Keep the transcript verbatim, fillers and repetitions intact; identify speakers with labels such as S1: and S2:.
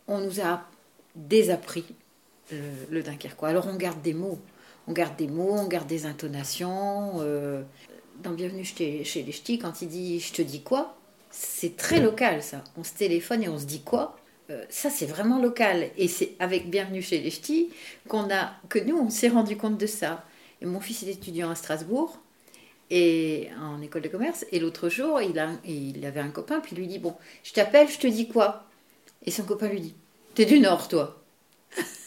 S1: on nous a désappris le, le dunkerquois. Alors on garde des mots, on garde des mots, on garde des intonations. Euh, dans Bienvenue chez chez les Ch'tis, quand il dit je te dis quoi, c'est très local ça. On se téléphone et on se dit quoi. Euh, ça c'est vraiment local. Et c'est avec Bienvenue chez les Ch'tis qu'on a, que nous on s'est rendu compte de ça. Et mon fils est étudiant à Strasbourg et en école de commerce. Et l'autre jour, il, a, il avait un copain, puis il lui dit bon, je t'appelle, je te dis quoi. Et son copain lui dit t'es du Nord toi.